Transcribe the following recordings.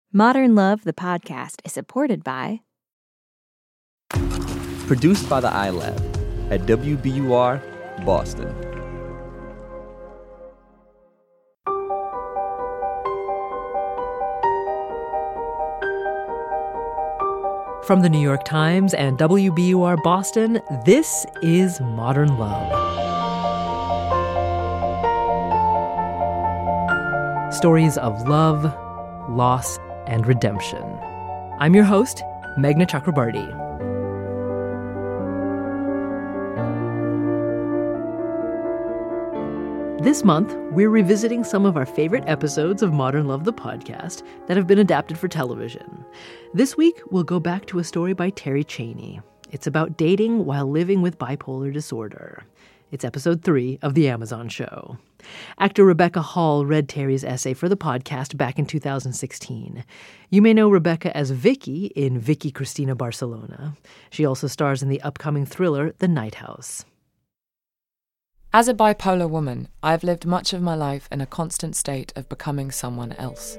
Modern Love, the podcast, is supported by... Produced by the iLab at WBUR, Boston. From the New York Times and WBUR Boston, this is Modern Love. Stories of love, loss, and redemption. I'm your host, Meghna Chakrabarty. This month, we're revisiting some of our favorite episodes of Modern Love, the podcast, that have been adapted for television. This week, we'll go back to a story by Terry Chaney. It's about dating while living with bipolar disorder. It's episode 3 of The Amazon Show. Actor Rebecca Hall read Terry's essay for the podcast back in 2016. You may know Rebecca as Vicky in Vicky Cristina Barcelona. She also stars in the upcoming thriller The Night House. As a bipolar woman, I've lived much of my life in a constant state of becoming someone else.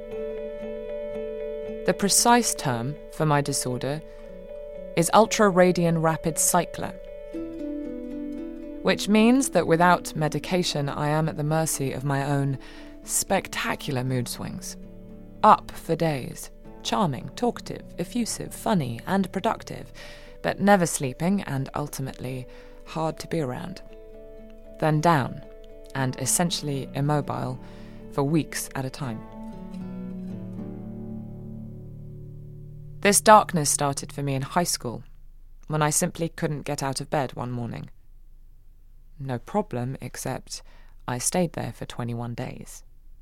The precise term for my disorder is ultraradian rapid cycler, which means that without medication, I am at the mercy of my own spectacular mood swings. Up for days, charming, talkative, effusive, funny, and productive, but never sleeping and ultimately hard to be around. Then down, and essentially immobile for weeks at a time. This darkness started for me in high school, when I simply couldn't get out of bed one morning. No problem, except I stayed there for 21 days.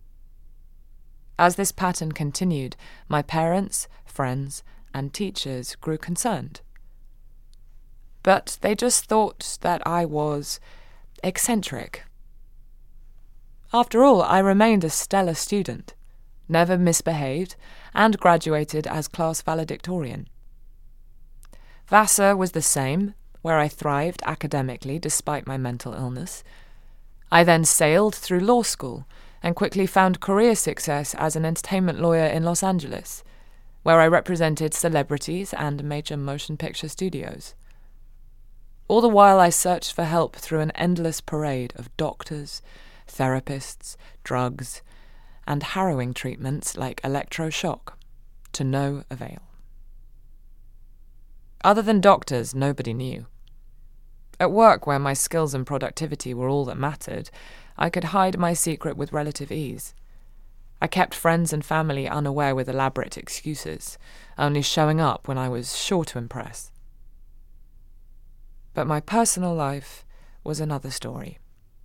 As this pattern continued, my parents, friends, and teachers grew concerned. But they just thought that I was eccentric. After all, I remained a stellar student, never misbehaved, and graduated as class valedictorian. Vassar was the same, where I thrived academically despite my mental illness. I then sailed through law school and quickly found career success as an entertainment lawyer in Los Angeles, where I represented celebrities and major motion picture studios. All the while I searched for help through an endless parade of doctors, therapists, drugs, and harrowing treatments like electroshock, to no avail. Other than doctors, nobody knew. At work, where my skills and productivity were all that mattered, I could hide my secret with relative ease. I kept friends and family unaware with elaborate excuses, only showing up when I was sure to impress. But my personal life was another story.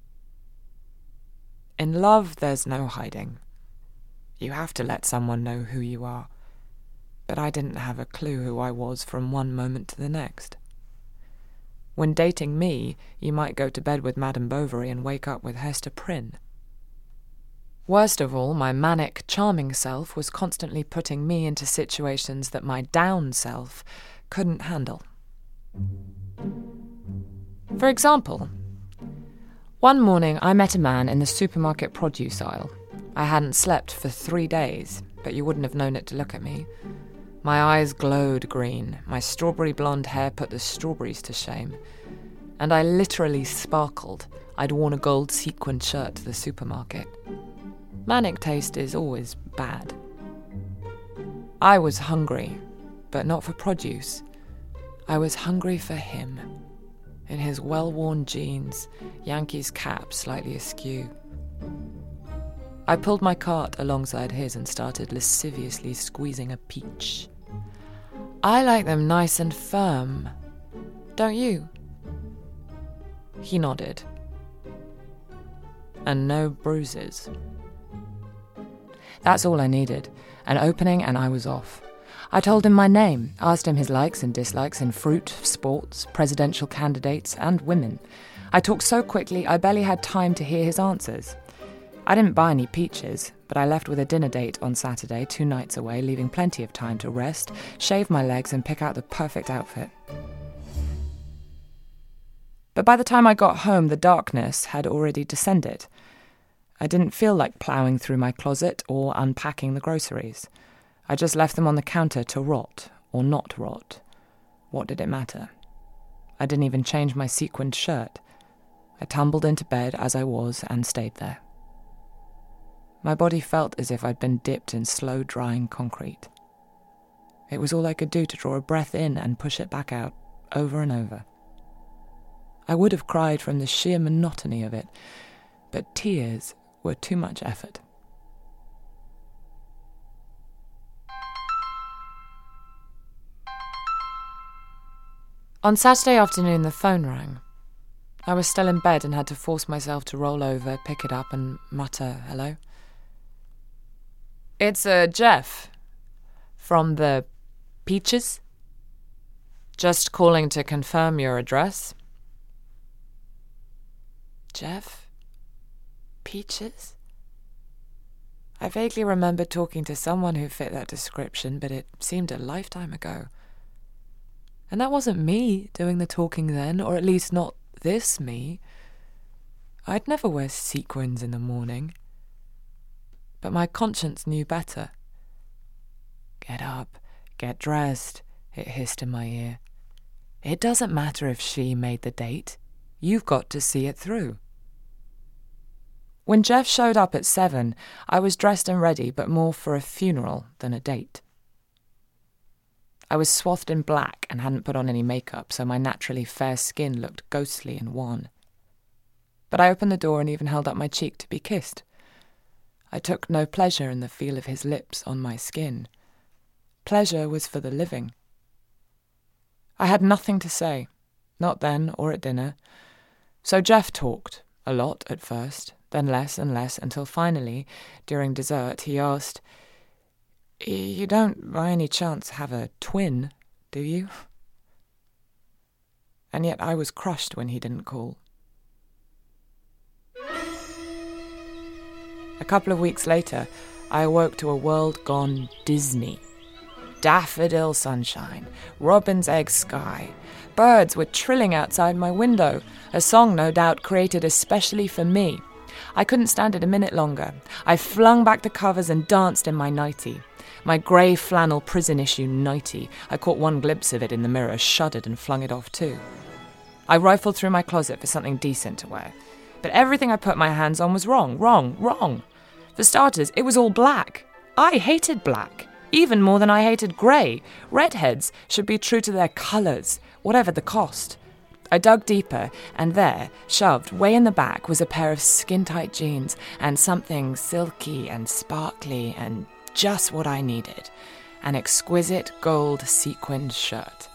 In love, there's no hiding. You have to let someone know who you are. But I didn't have a clue who I was from one moment to the next. When dating me, you might go to bed with Madame Bovary and wake up with Hester Prynne. Worst of all, my manic, charming self was constantly putting me into situations that my down self couldn't handle. For example, one morning I met a man in the supermarket produce aisle. I hadn't slept for 3 days, but you wouldn't have known it to look at me. My eyes glowed green, my strawberry blonde hair put the strawberries to shame, and I literally sparkled. I'd worn a gold sequined shirt to the supermarket. Manic taste is always bad. I was hungry, but not for produce. I was hungry for him, in his well-worn jeans, Yankees cap slightly askew. I pulled my cart alongside his and started lasciviously squeezing a peach. I like them nice and firm. Don't you? He nodded. And no bruises. That's all I needed. An opening and I was off. I told him my name, asked him his likes and dislikes in fruit, sports, presidential candidates, and women. I talked so quickly I barely had time to hear his answers. I didn't buy any peaches, but I left with a dinner date on Saturday, 2 nights away, leaving plenty of time to rest, shave my legs, and pick out the perfect outfit. But by the time I got home, the darkness had already descended. I didn't feel like ploughing through my closet or unpacking the groceries. I just left them on the counter to rot, or not rot. What did it matter? I didn't even change my sequined shirt. I tumbled into bed as I was and stayed there. My body felt as if I'd been dipped in slow-drying concrete. It was all I could do to draw a breath in and push it back out, over and over. I would have cried from the sheer monotony of it, but tears were too much effort. On Saturday afternoon, the phone rang. I was still in bed and had to force myself to roll over, pick it up and mutter hello. It's Jeff, from the Peaches. Just calling to confirm your address. Jeff? Peaches? I vaguely remember talking to someone who fit that description, but it seemed a lifetime ago. And that wasn't me doing the talking then, or at least not this me. I'd never wear sequins in the morning. But my conscience knew better. Get up, get dressed, it hissed in my ear. It doesn't matter if she made the date. You've got to see it through. When Jeff showed up at 7, I was dressed and ready, but more for a funeral than a date. I was swathed in black and hadn't put on any makeup, so my naturally fair skin looked ghostly and wan. But I opened the door and even held up my cheek to be kissed. I took no pleasure in the feel of his lips on my skin. Pleasure was for the living. I had nothing to say, not then or at dinner. So Jeff talked, a lot at first, then less and less, until finally, during dessert, he asked, "You don't by any chance have a twin, do you?" And yet I was crushed when he didn't call. A couple of weeks later, I awoke to a world gone Disney. Daffodil sunshine, robin's egg sky. Birds were trilling outside my window, a song no doubt created especially for me. I couldn't stand it a minute longer. I flung back the covers and danced in my nightie. My grey flannel prison-issue nightie. I caught one glimpse of it in the mirror, shuddered and flung it off too. I rifled through my closet for something decent to wear. But everything I put my hands on was wrong. For starters, it was all black. I hated black, even more than I hated grey. Redheads should be true to their colours, whatever the cost. I dug deeper, and there, shoved way in the back, was a pair of skin-tight jeans and something silky and sparkly and just what I needed, an exquisite gold sequined shirt.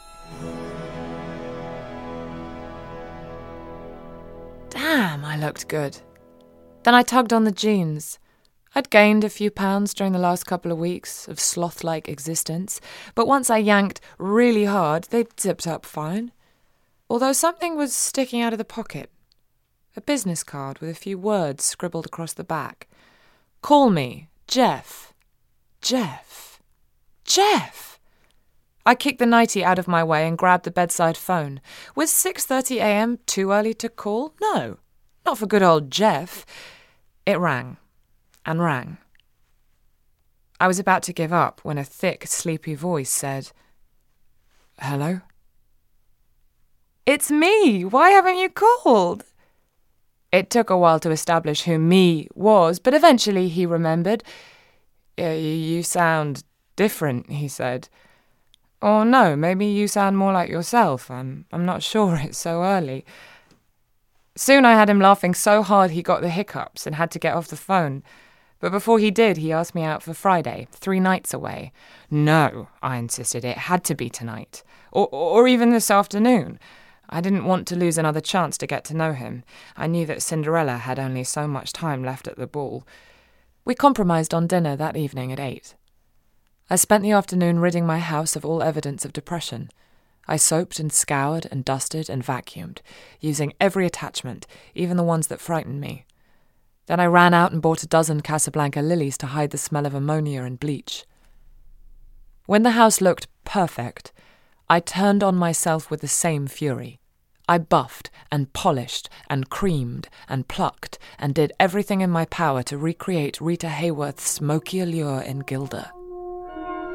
Damn, I looked good. Then I tugged on the jeans. I'd gained a few pounds during the last couple of weeks of sloth-like existence, but once I yanked really hard, they zipped up fine. Although something was sticking out of the pocket. A business card with a few words scribbled across the back. "Call me, Jeff. Jeff. Jeff!" I kicked the nightie out of my way and grabbed the bedside phone. Was 6:30 a.m. too early to call? No, not for good old Jeff. It rang. And rang. I was about to give up when a thick, sleepy voice said, "Hello?" "It's me! Why haven't you called?" It took a while to establish who me was, but eventually he remembered. You sound different," he said. "Or no, maybe you sound more like yourself. I'm not sure, it's so early." Soon I had him laughing so hard he got the hiccups and had to get off the phone. But before he did, he asked me out for Friday, 3 nights away. No, I insisted, it had to be tonight. Or even this afternoon. I didn't want to lose another chance to get to know him. I knew that Cinderella had only so much time left at the ball. We compromised on dinner that evening at 8. I spent the afternoon ridding my house of all evidence of depression. I soaped and scoured and dusted and vacuumed, using every attachment, even the ones that frightened me. Then I ran out and bought a dozen Casablanca lilies to hide the smell of ammonia and bleach. When the house looked perfect, I turned on myself with the same fury. I buffed and polished and creamed and plucked and did everything in my power to recreate Rita Hayworth's smoky allure in Gilda.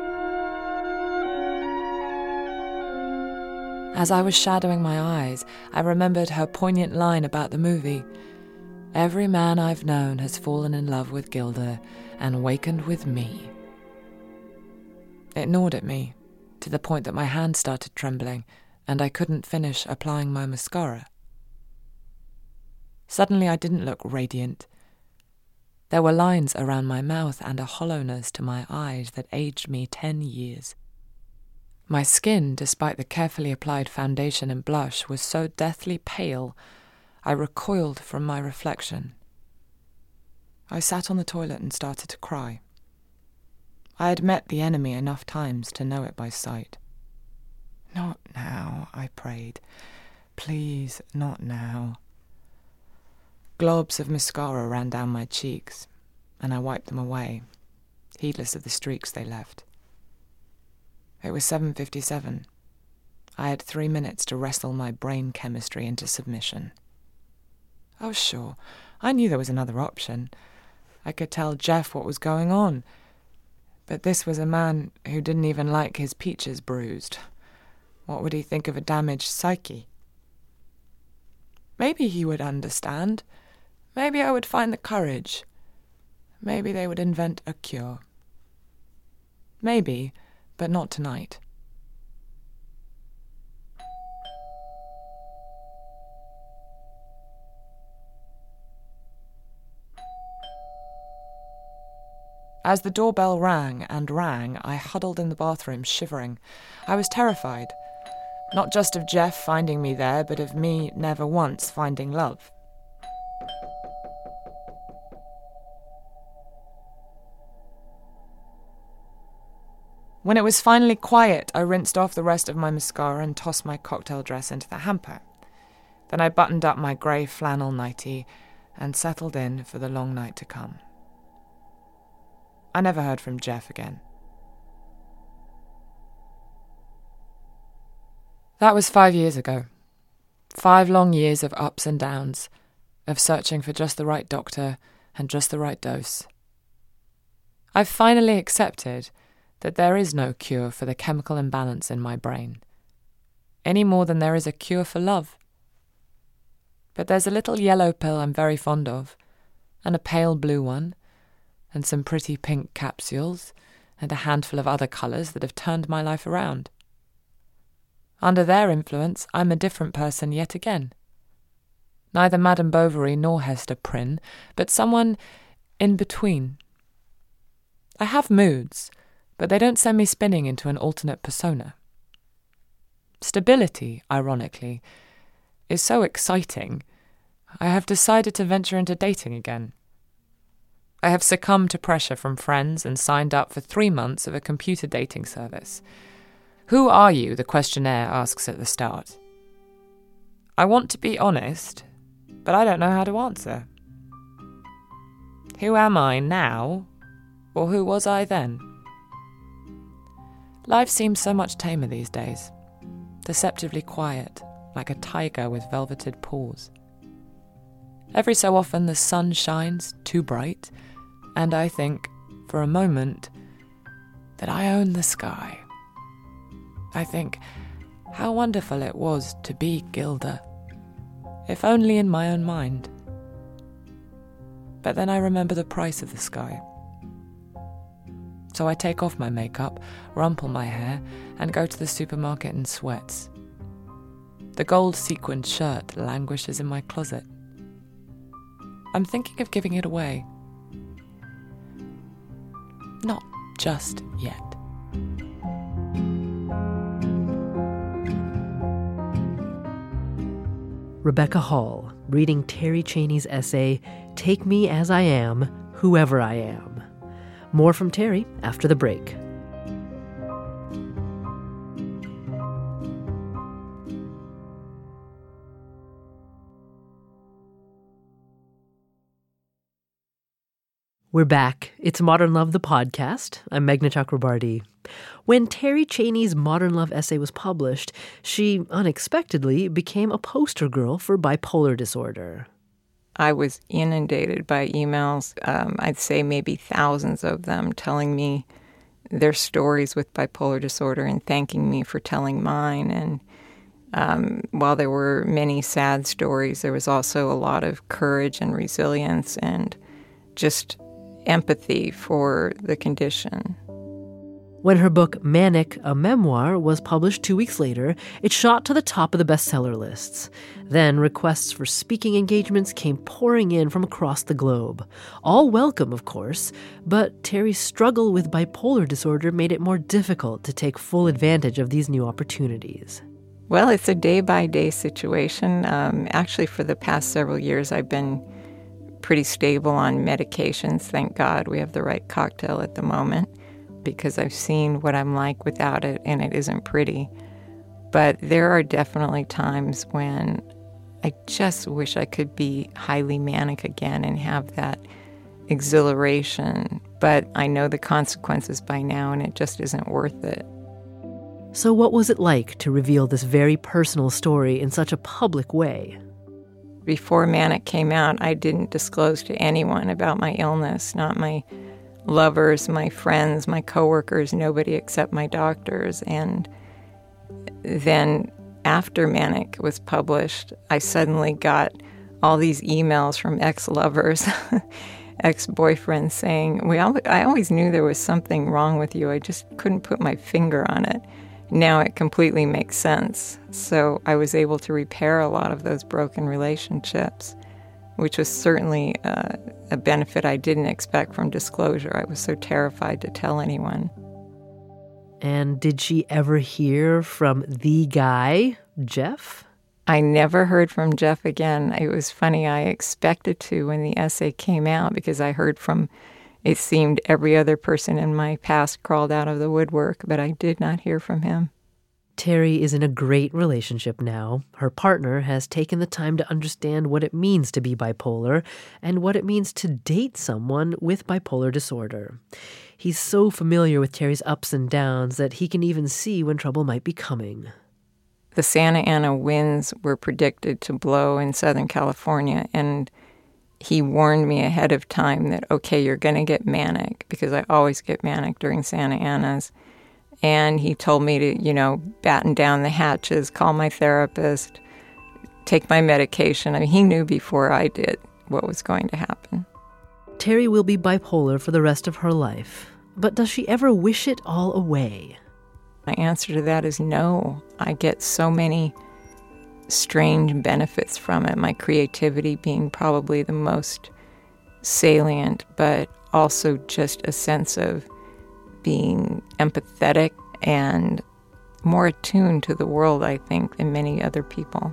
As I was shadowing my eyes, I remembered her poignant line about the movie. "Every man I've known has fallen in love with Gilda and wakened with me." It gnawed at me, to the point that my hand started trembling, and I couldn't finish applying my mascara. Suddenly I didn't look radiant. There were lines around my mouth and a hollowness to my eyes that aged me 10 years. My skin, despite the carefully applied foundation and blush, was so deathly pale, I recoiled from my reflection. I sat on the toilet and started to cry. I had met the enemy enough times to know it by sight. "Not now," I prayed. "Please, not now." Globs of mascara ran down my cheeks, and I wiped them away, heedless of the streaks they left. It was 7:57. I had 3 minutes to wrestle my brain chemistry into submission. Oh, sure, I knew there was another option. I could tell Jeff what was going on. But this was a man who didn't even like his peaches bruised. What would he think of a damaged psyche? Maybe he would understand. Maybe I would find the courage. Maybe they would invent a cure. Maybe, but not tonight. As the doorbell rang and rang, I huddled in the bathroom, shivering. I was terrified, not just of Jeff finding me there, but of me never once finding love. When it was finally quiet, I rinsed off the rest of my mascara and tossed my cocktail dress into the hamper. Then I buttoned up my grey flannel nightie and settled in for the long night to come. I never heard from Jeff again. That was 5 years ago. 5 long years of ups and downs, of searching for just the right doctor and just the right dose. I've finally accepted that there is no cure for the chemical imbalance in my brain, any more than there is a cure for love. But there's a little yellow pill I'm very fond of, and a pale blue one, and some pretty pink capsules, and a handful of other colours that have turned my life around. Under their influence, I'm a different person yet again. Neither Madame Bovary nor Hester Prynne, but someone in between. I have moods, but they don't send me spinning into an alternate persona. Stability, ironically, is so exciting, I have decided to venture into dating again. I have succumbed to pressure from friends and signed up for 3 months of a computer dating service. "Who are you?" the questionnaire asks at the start. I want to be honest, but I don't know how to answer. Who am I now, or who was I then? Life seems so much tamer these days, deceptively quiet, like a tiger with velveted paws. Every so often the sun shines too bright, and I think, for a moment, that I own the sky. I think how wonderful it was to be Gilda, if only in my own mind. But then I remember the price of the sky. So I take off my makeup, rumple my hair, and go to the supermarket in sweats. The gold sequined shirt languishes in my closet. I'm thinking of giving it away. Not just yet. Rebecca Hall, reading Terry Chaney's essay, Take Me As I Am, Whoever I Am. More from Terry after the break. We're back. It's Modern Love, the podcast. I'm Meghna Chakrabarti. When Terry Chaney's Modern Love essay was published, she unexpectedly became a poster girl for bipolar disorder. I was inundated by emails, I'd say maybe thousands of them, telling me their stories with bipolar disorder and thanking me for telling mine. And While there were many sad stories, there was also a lot of courage and resilience and just empathy for the condition. When her book Manic, a Memoir, was published 2 weeks later, it shot to the top of the bestseller lists. Then requests for speaking engagements came pouring in from across the globe. All welcome, of course, but Terry's struggle with bipolar disorder made it more difficult to take full advantage of these new opportunities. Well, it's a day-by-day situation. Actually, for the past several years, I've been pretty stable on medications. Thank God we have the right cocktail at the moment, because I've seen what I'm like without it, and it isn't pretty. But there are definitely times when I just wish I could be highly manic again and have that exhilaration. But I know the consequences by now, and it just isn't worth it. So what was it like to reveal this very personal story in such a public way? Before Manic came out, I didn't disclose to anyone about my illness, not my lovers, my friends, my coworkers, nobody except my doctors. And then after Manic was published, I suddenly got all these emails from ex-lovers, ex-boyfriends saying, I always knew there was something wrong with you. I just couldn't put my finger on it. Now it completely makes sense. So I was able to repair a lot of those broken relationships, which was certainly a benefit I didn't expect from disclosure. I was so terrified to tell anyone. And did she ever hear from the guy, Jeff? I never heard from Jeff again. It was funny. I expected to when the essay came out, because I heard from, it seemed, every other person in my past crawled out of the woodwork, but I did not hear from him. Terry is in a great relationship now. Her partner has taken the time to understand what it means to be bipolar and what it means to date someone with bipolar disorder. He's so familiar with Terry's ups and downs that he can even see when trouble might be coming. The Santa Ana winds were predicted to blow in Southern California, and he warned me ahead of time that, okay, you're going to get manic, because I always get manic during Santa Anas. And he told me to, batten down the hatches, call my therapist, take my medication. I mean, he knew before I did what was going to happen. Terry will be bipolar for the rest of her life. But does she ever wish it all away? My answer to that is no. I get so many strange benefits from it, my creativity being probably the most salient, but also just a sense of being empathetic and more attuned to the world, I think, than many other people.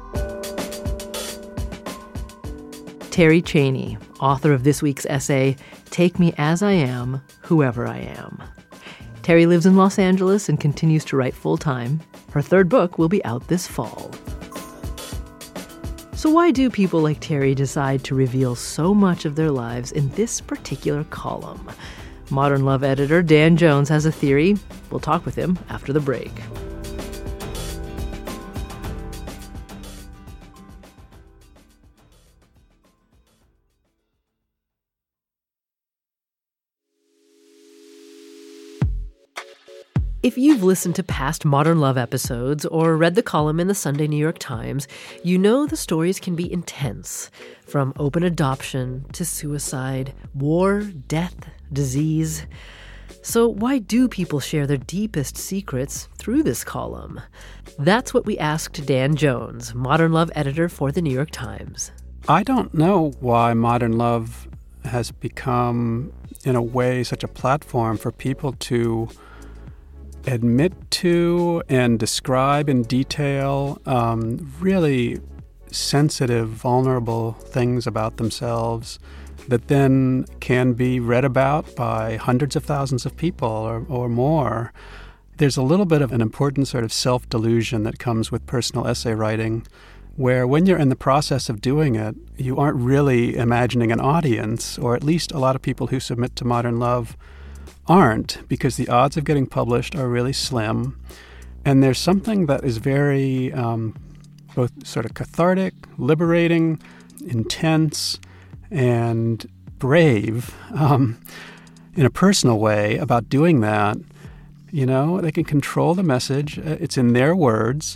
Terry Chaney, author of this week's essay, Take Me As I Am, Whoever I Am. Terry lives in Los Angeles and continues to write full-time. Her third book will be out this fall. So why do people like Terry decide to reveal so much of their lives in this particular column? Modern Love editor Dan Jones has a theory. We'll talk with him after the break. If you've listened to past Modern Love episodes or read the column in the Sunday New York Times, you know the stories can be intense. From open adoption to suicide, war, death, disease. So why do people share their deepest secrets through this column? That's what we asked Dan Jones, Modern Love editor for the New York Times. I don't know why Modern Love has become, in a way, such a platform for people to admit to and describe in detail really sensitive, vulnerable things about themselves that then can be read about by hundreds of thousands of people or more. There's a little bit of an important sort of self-delusion that comes with personal essay writing, where when you're in the process of doing it, you aren't really imagining an audience, or at least a lot of people who submit to Modern Love aren't, because the odds of getting published are really slim. And there's something that is very both sort of cathartic, liberating, intense, and brave in a personal way about doing that. They can control the message. It's in their words.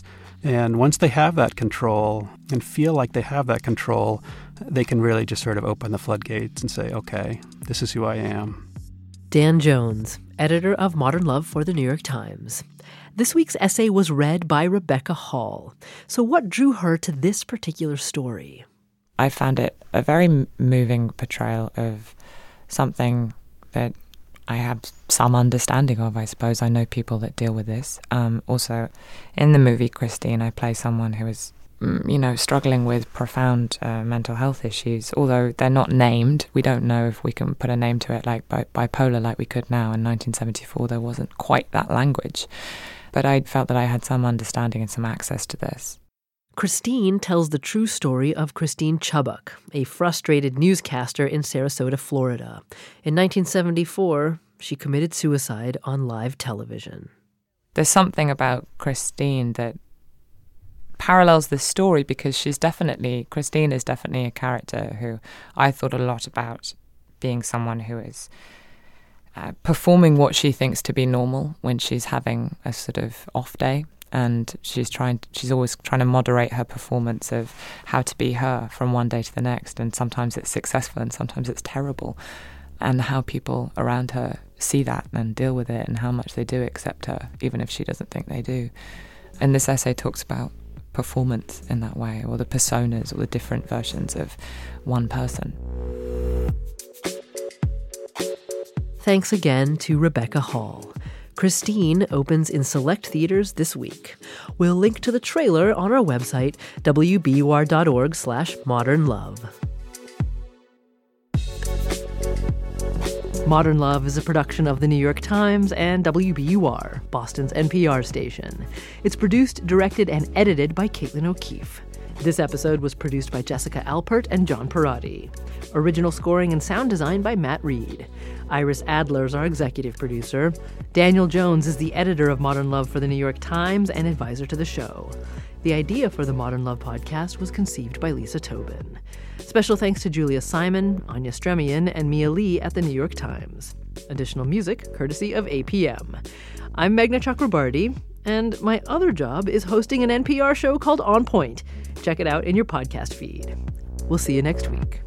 And once they have that control and feel like they have that control, they can really just sort of open the floodgates and say, okay, this is who I am. Dan Jones, editor of Modern Love for the New York Times. This week's essay was read by Rebecca Hall. So what drew her to this particular story? I found it a very moving portrayal of something that I have some understanding of, I suppose. I know people that deal with this. Also, in the movie Christine, I play someone who is, struggling with profound mental health issues. Although they're not named, we don't know if we can put a name to it, like bipolar, like we could now. In 1974, there wasn't quite that language. But I felt that I had some understanding and some access to this. Christine tells the true story of Christine Chubbuck, a frustrated newscaster in Sarasota, Florida. In 1974, she committed suicide on live television. There's something about Christine that parallels this story because Christine is definitely a character who I thought a lot about being someone who is performing what she thinks to be normal when she's having a sort of off day. And she's always trying to moderate her performance of how to be her from one day to the next. And sometimes it's successful and sometimes it's terrible. And how people around her see that and deal with it and how much they do accept her, even if she doesn't think they do. And this essay talks about performance in that way, or the personas, or the different versions of one person. Thanks again to Rebecca Hall. Christine opens in select theaters this week. We'll link to the trailer on our website, wbur.org/modernlove. Modern Love is a production of The New York Times and WBUR, Boston's NPR station. It's produced, directed, and edited by Caitlin O'Keefe. This episode was produced by Jessica Alpert and John Parati. Original scoring and sound design by Matt Reed. Iris Adler is our executive producer. Daniel Jones is the editor of Modern Love for The New York Times and advisor to the show. The idea for the Modern Love podcast was conceived by Lisa Tobin. Special thanks to Julia Simon, Anya Stremian, and Mia Lee at The New York Times. Additional music courtesy of APM. I'm Meghna Chakrabarty, and my other job is hosting an NPR show called On Point. Check it out in your podcast feed. We'll see you next week.